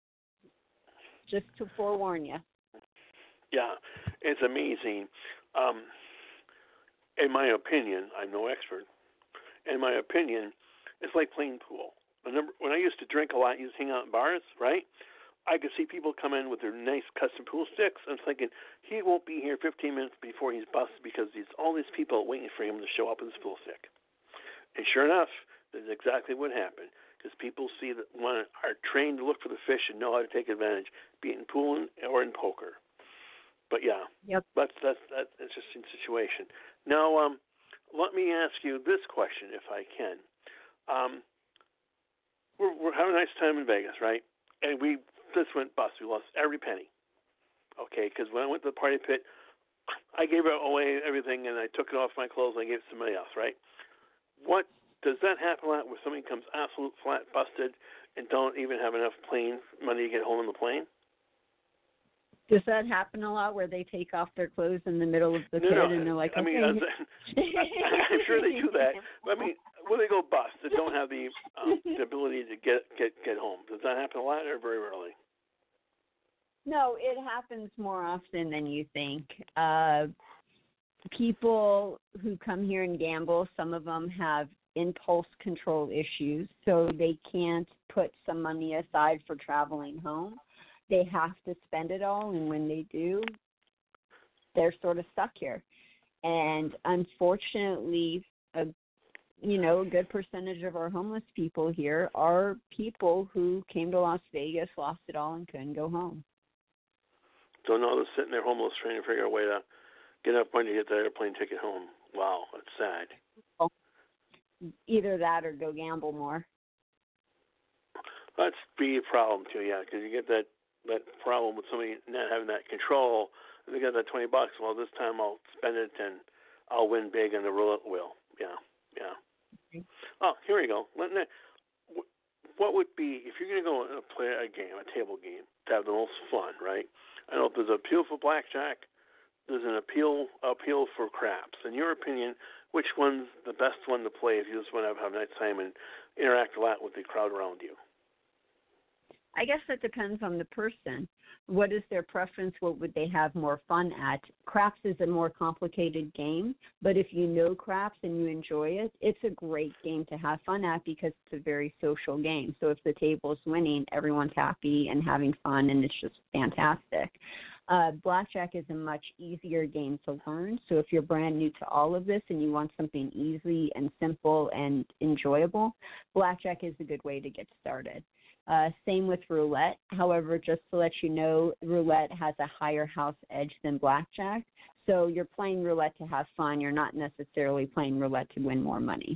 just to forewarn you.
Yeah, it's amazing. Um, in my opinion, I'm no expert. In my opinion, it's like playing pool. When I used to drink a lot, used to hang out in bars, right? I could see people come in with their nice custom pool sticks. I'm thinking, he won't be here fifteen minutes before he's busted because there's all these people waiting for him to show up with his pool stick. And sure enough, that's exactly what happened. Because people see that one are trained to look for the fish and know how to take advantage, be it in pool or in poker. But yeah,
yep.
that's that's that's an interesting situation. Now, um, let me ask you this question, if I can. Um, we're we're having a nice time in Vegas, right? And we this went bust. We lost every penny. Okay, because when I went to the party pit, I gave away everything and I took it off my clothes and I gave it to somebody else, right? What does that happen a lot where somebody comes absolute flat busted and don't even have enough plane money to get home on the plane?
Does that happen a lot where they take off their clothes in the middle of the
no,
pit
no.
and they're like,
I
okay.
mean, I'm, I'm sure they do that. But I mean, when they go bust, they don't have the, um, the ability to get, get get home. Does that happen a lot or very rarely?
No, it happens more often than you think. Uh, people who come here and gamble, some of them have impulse control issues, so they can't put some money aside for traveling home. They have to spend it all, and when they do, they're sort of stuck here. And unfortunately, a, you know, a good percentage of our homeless people here are people who came to Las Vegas, lost it all, and couldn't go home.
So now they're sitting there homeless trying to figure out a way to get enough money to get the airplane ticket home. Wow, that's sad.
Well, either that or go gamble more.
That's be a problem too, yeah, because you get that, that problem with somebody not having that control they got that twenty bucks. Well, this time I'll spend it and I'll win big on the roulette wheel. Yeah, yeah.
Okay.
Oh, here we go. What would be, if you're going to go and play a game, a table game, to have the most fun, right? I know there's an appeal for blackjack. There's an appeal appeal for craps. In your opinion, which one's the best one to play if you just want to have a nice time and interact a lot with the crowd around you?
I guess that depends on the person. What is their preference? What would they have more fun at? Craps is a more complicated game, but if you know craps and you enjoy it, it's a great game to have fun at because it's a very social game. So if the table's winning, everyone's happy and having fun, and it's just fantastic. Uh, blackjack is a much easier game to learn. So if you're brand new to all of this and you want something easy and simple and enjoyable, blackjack is a good way to get started. Uh, same with roulette. However, just to let you know, roulette has a higher house edge than blackjack. So you're playing roulette to have fun. You're not necessarily playing roulette to win more money.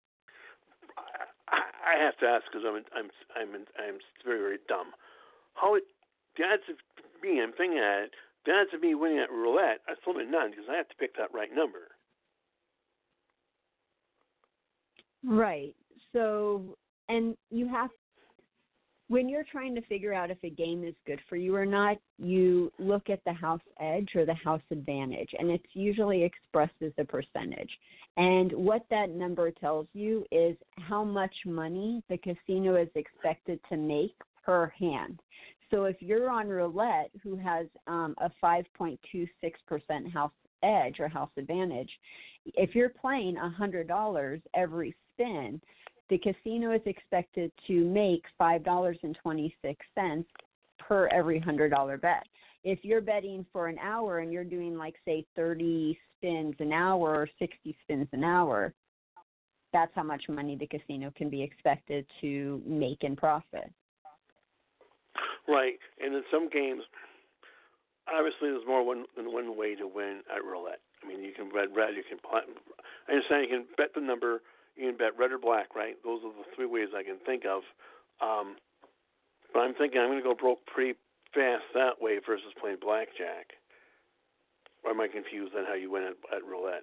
I have to ask because I'm I'm I'm I'm very very dumb. How it, the odds of me, I'm thinking at it, the odds of me winning at roulette are slim to none because I have to pick that right number.
Right. So, and you have. When you're trying to figure out if a game is good for you or not, you look at the house edge or the house advantage, and it's usually expressed as a percentage. And what that number tells you is how much money the casino is expected to make per hand. So if you're on roulette, who has um, a five point two six percent house edge or house advantage, if you're playing one hundred dollars every spin, the casino is expected to make five dollars and twenty-six cents per every one hundred dollars bet. If you're betting for an hour and you're doing, like, say, thirty spins an hour or sixty spins an hour, that's how much money the casino can be expected to make in profit.
Right. And in some games, obviously there's more one, than one way to win at roulette. I mean, you can bet red, you can – I understand you can bet the number – you can bet red or black, right? Those are the three ways I can think of. Um, but I'm thinking I'm going to go broke pretty fast that way versus playing blackjack. Or am I confused on how you win at, at roulette?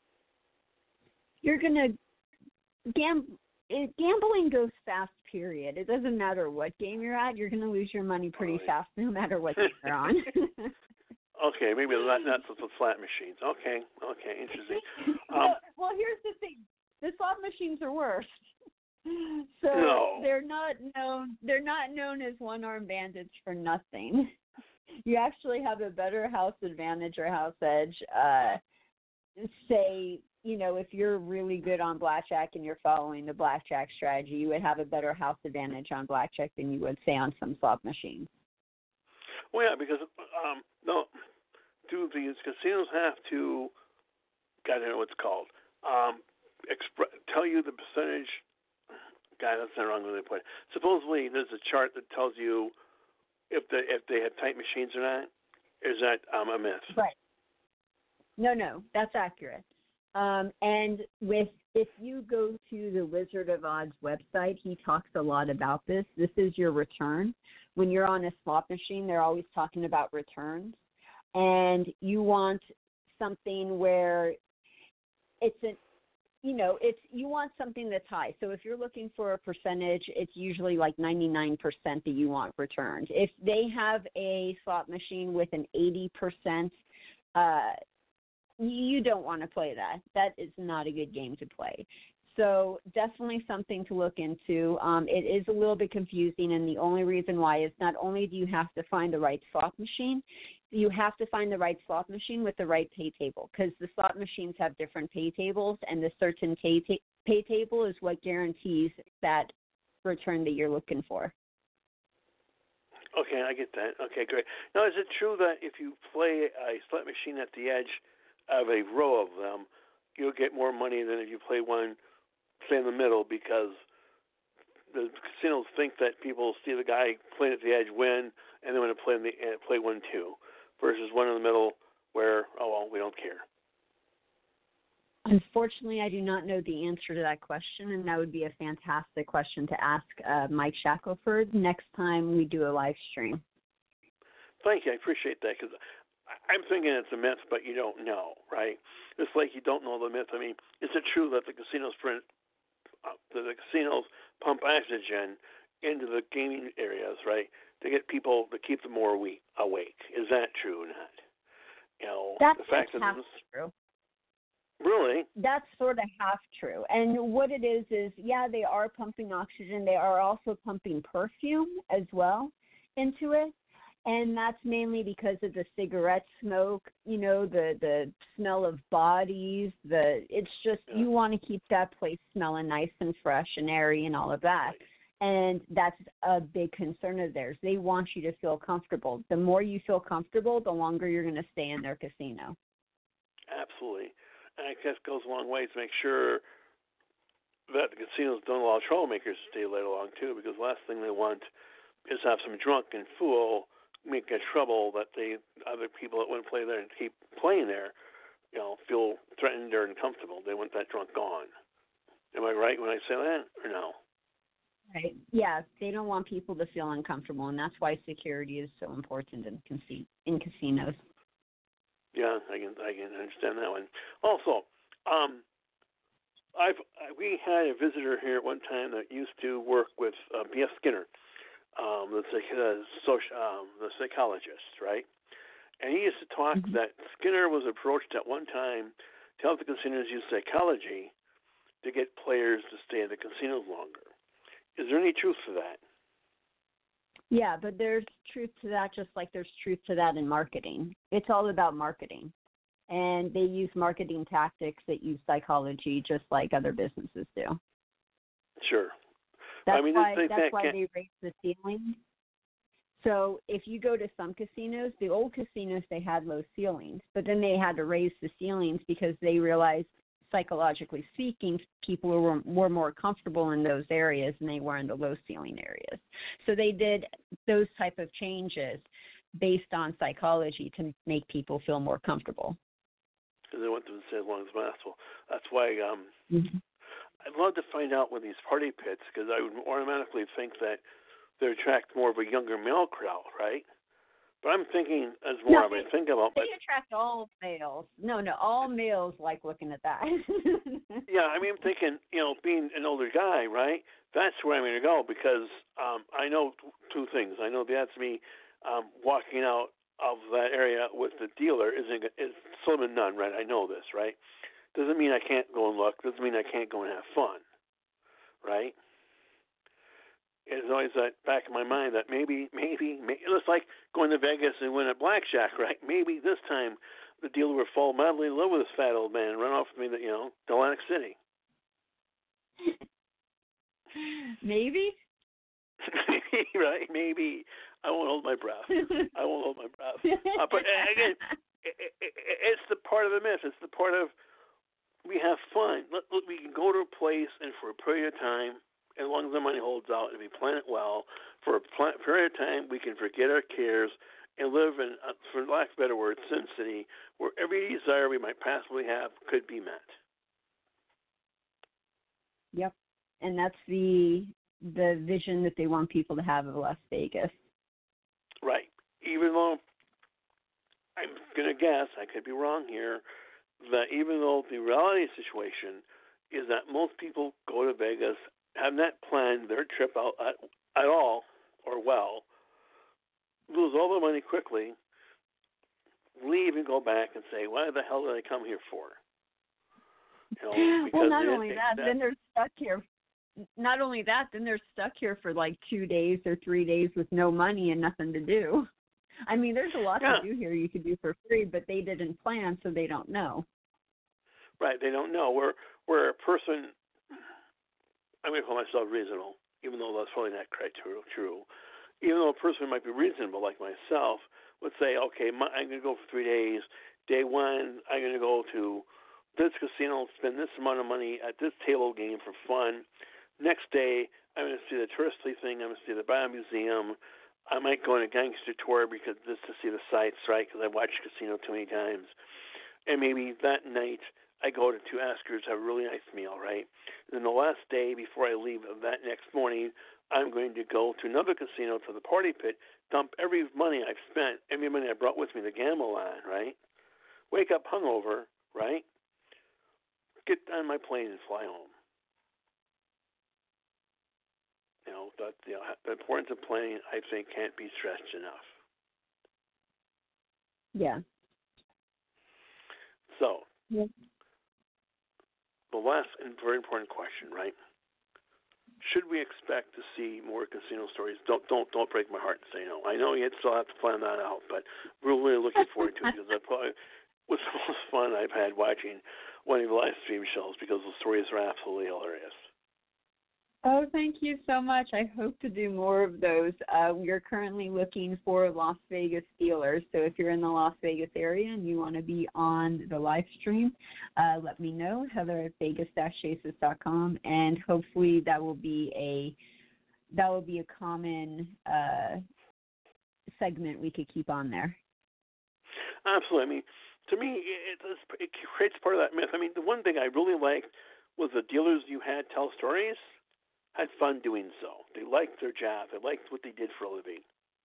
You're going to gam- – gambling goes fast, period. It doesn't matter what game you're at. You're going to lose your money pretty oh, fast no matter what game you're on.
Okay, maybe not, not the slot machines. Okay, okay, interesting. Um,
well, well, here's the thing. The slot machines are worse. So
no.
they're not known they're not known as one-arm bandits for nothing. You actually have a better house advantage or house edge. Uh, say, you know, if you're really good on blackjack and you're following the blackjack strategy, you would have a better house advantage on blackjack than you would, say, on some slot machines.
Well, yeah, because um, no, do these casinos have to? God, I don't know what it's called. Um, Expre- tell you the percentage. God, that's not wrong when they put it. Supposedly, there's a chart that tells you if they if they have tight machines or not. Is that um, a myth?
Right. No, no, that's accurate. Um, and with if you go to the Wizard of Oz website, he talks a lot about this. This is your return. When you're on a slot machine, they're always talking about returns, and you want something where it's an You know, it's you want something that's high. So if you're looking for a percentage, it's usually like ninety-nine percent that you want returned. If they have a slot machine with an eighty percent, uh, you don't want to play that. That is not a good game to play. So definitely something to look into. Um, it is a little bit confusing, and the only reason why is not only do you have to find the right slot machine, you have to find the right slot machine with the right pay table, because the slot machines have different pay tables, and the certain pay, ta- pay table is what guarantees that return that you're looking for.
Okay, I get that. Okay, great. Now, is it true that if you play a slot machine at the edge of a row of them, you'll get more money than if you play one, say, in the middle, because the casinos think that people see the guy playing at the edge win, and they want to play in the uh, play one too, versus one in the middle where, oh, well, we don't care.
Unfortunately, I do not know the answer to that question, and that would be a fantastic question to ask uh, Mike Shackelford next time we do a live stream.
Thank you. I appreciate that, because I'm thinking it's a myth, but you don't know, right? It's like you don't know the myth. I mean, is it true that the casinos print, uh, that the casinos pump oxygen into the gaming areas, right, to get people to keep them more awake? awake? Is that true or not? You know,
That's
the fact
like
that
half
this,
true.
really,
That's sort of half true. And what it is is, yeah, they are pumping oxygen. They are also pumping perfume as well into it. And that's mainly because of the cigarette smoke, you know, the, the smell of bodies. The It's just,
yeah.
you want to keep that place smelling nice and fresh and airy and all of that. And that's a big concern of theirs. They want you to feel comfortable. The more you feel comfortable, the longer you're going to stay in their casino.
Absolutely. And I guess it goes a long way to make sure that the casinos don't allow troublemakers to stay late along, too, because the last thing they want is have some drunken fool make a trouble that they other people that want to play there and keep playing there, you know, feel threatened or uncomfortable. They want that drunk gone. Am I right when I say that, or no?
Right. Yeah, they don't want people to feel uncomfortable, and that's why security is so important in casi- in casinos.
Yeah, I can I can understand that one. Also, um, I've we had a visitor here at one time that used to work with uh, B F Skinner, um, the uh, social, um, the psychologist, right? And he used to talk
Mm-hmm.
that Skinner was approached at one time to help the casinos use psychology to get players to stay in the casinos longer. Is there any truth to that?
Yeah, but there's truth to that just like there's truth to that in marketing. It's all about marketing. And they use marketing tactics that use psychology just like other businesses do.
Sure.
That's
I mean,
why,
they,
that's
they
why they raise the ceiling. So if you go to some casinos, the old casinos, they had low ceilings, but then they had to raise the ceilings because they realized, psychologically speaking, people were, were more comfortable in those areas than they were in the low ceiling areas. So they did those type of changes based on psychology to make people feel more comfortable.
Because they want them to stay as long as possible. That's why um,
Mm-hmm.
I'd love to find out with these party pits, because I would automatically think that they attract more of a younger male crowd, right? But I'm thinking as more
No,
of I
they,
think about.
they
But
attract all males. No, no, all males like looking at that.
yeah, I mean, I'm thinking, you know, being an older guy, right? That's where I'm going to go because um, I know t- two things. I know that's me um, walking out of that area with the dealer isn't is slim and none, right? I know this, right? Doesn't mean I can't go and look. Doesn't mean I can't go and have fun, right? It's always that back in my mind that maybe, maybe, maybe it's like going to Vegas and win at blackjack, right? Maybe this time the dealer will fall madly in love with this fat old man and run off with me, you know, to Atlantic City.
Maybe.
Maybe, right? Maybe. I won't hold my breath. I won't hold my breath. Uh, but again, it, it, it, it's the part of the myth. It's the part of we have fun. Let, let, we can go to a place and for a period of time, as long as the money holds out and we plan it well, for a pl- period of time we can forget our cares and live in, uh, for lack of a better word, Sin City, where every desire we might possibly have could be met.
Yep. And that's the the vision that they want people to have of Las Vegas.
Right. Even though I'm going to guess, I could be wrong here, that even though the reality situation is that most people go to Vegas, have not planned their trip out at, at all or well, lose all their money quickly, leave and go back and say, why the hell did I come here for? You know, because
well, not
they
only
didn't
that,
take
then they're stuck here. Not only that, then they're stuck here for like two days or three days with no money and nothing to do. I mean, there's a lot
yeah.
to do here you could do for free, but they didn't plan, so they don't know.
Right, they don't know. Where where a person, I'm going to call myself reasonable, even though that's probably not quite true. true. Even though a person might be reasonable like myself, would say, okay, my, I'm going to go for three days. Day one, I'm going to go to this casino, spend this amount of money at this table game for fun. Next day, I'm going to see the touristy thing. I'm going to see the Bio Museum. I might go on a gangster tour because just to see the sights, right? Because I've watched Casino too many times. And maybe that night I go to two Oscars, have a really nice meal, right? And then the last day before I leave that next morning, I'm going to go to another casino, to the party pit, dump every money I've spent, every money I brought with me to gamble on, right? Wake up hungover, right? Get on my plane and fly home. You know, the, you know, the importance of planning, I think, can't be stressed enough.
Yeah.
So,
yeah.
the last and very important question, right? Should we expect to see more casino stories? Don't don't don't break my heart and say no. I know you still have to plan that out, but we're really looking forward to it because that probably was the most fun I've had watching one of the live stream shows because the stories are absolutely hilarious.
Oh, thank you so much. I hope to do more of those. Uh, we are currently looking for Las Vegas dealers. So if you're in the Las Vegas area and you want to be on the live stream, uh, let me know, Heather at Vegas Aces dot com, and hopefully that will be a that will be a common uh, segment we could keep on there.
Absolutely. I mean, to me, it, it creates part of that myth. I mean, the one thing I really liked was the dealers you had tell stories had fun doing so. They liked their job. They liked what they did for a living.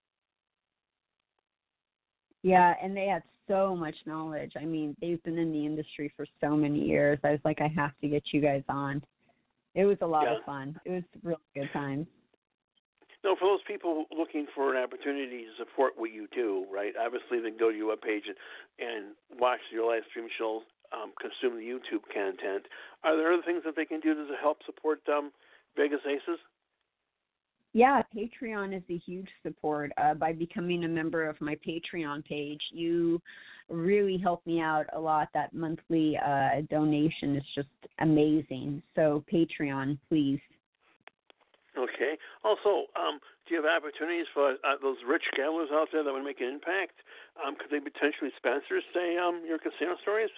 Yeah, and they had so much knowledge. I mean, they've been in the industry for so many years. I was like, I have to get you guys on. It was a lot
yeah.
of fun. It was really good times.
No, for those people looking for an opportunity to support what you do, right, obviously they can go to your webpage and, and watch your live stream shows, um, consume the YouTube content. Are there other things that they can do to help support um, Vegas Aces?
Yeah, Patreon is a huge support. Uh, by becoming a member of my Patreon page, you really help me out a lot. That monthly uh, donation is just amazing. So Patreon, please.
Okay. Also, um, do you have opportunities for uh, those rich gamblers out there that would make an impact? Um, could they potentially sponsor, say, um, your casino stories?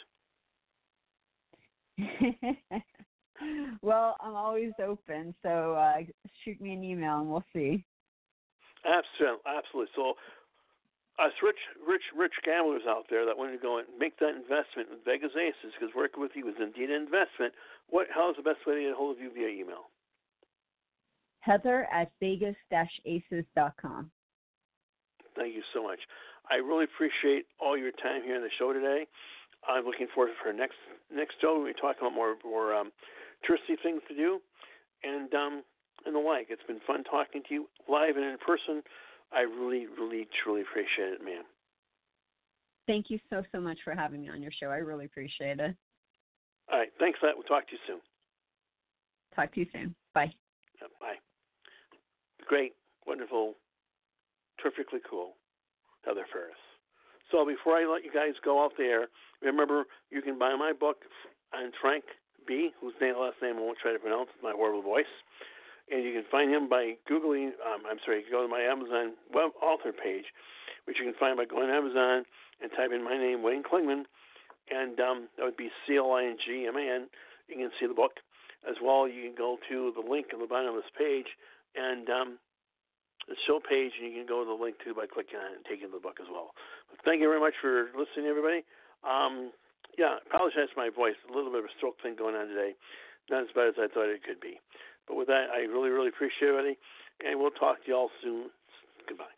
Well, I'm always open, so uh, shoot me an email and we'll see.
Absolutely, absolutely. So, us rich, rich, rich gamblers out there that want to go and make that investment in Vegas Aces, because working with you is indeed an investment. What? How is the best way to get a hold of you via email?
Heather at Vegas Aces dot com.
Thank you so much. I really appreciate all your time here on the show today. I'm looking forward for our next next show when we talk about more more um, touristy things to do and um, and the like. It's been fun talking to you live and in person. I really, really, truly appreciate it, ma'am.
Thank you so, so much for having me on your show. I really appreciate it.
All right. Thanks for that. We'll talk to you soon.
Talk to you soon. Bye.
Yeah, bye. Great, wonderful, terrifically cool, Heather Ferris. So before I let you guys go out there, remember you can buy my book on Frank B., whose name, last name I won't try to pronounce with my horrible voice. And you can find him by Googling, um, I'm sorry, you can go to my Amazon web author page, which you can find by going to Amazon and type in my name, Wayne Klingman, and um, that would be C L I N G M A N. You can see the book. As well, you can go to the link on the bottom of this page and um, the show page, and you can go to the link too by clicking on it and taking the book as well. But thank you very much for listening, everybody. Um, yeah, I apologize for my voice. A little bit of a stroke thing going on today. Not as bad as I thought it could be. But with that, I really, really appreciate it, and we'll talk to you all soon. Goodbye.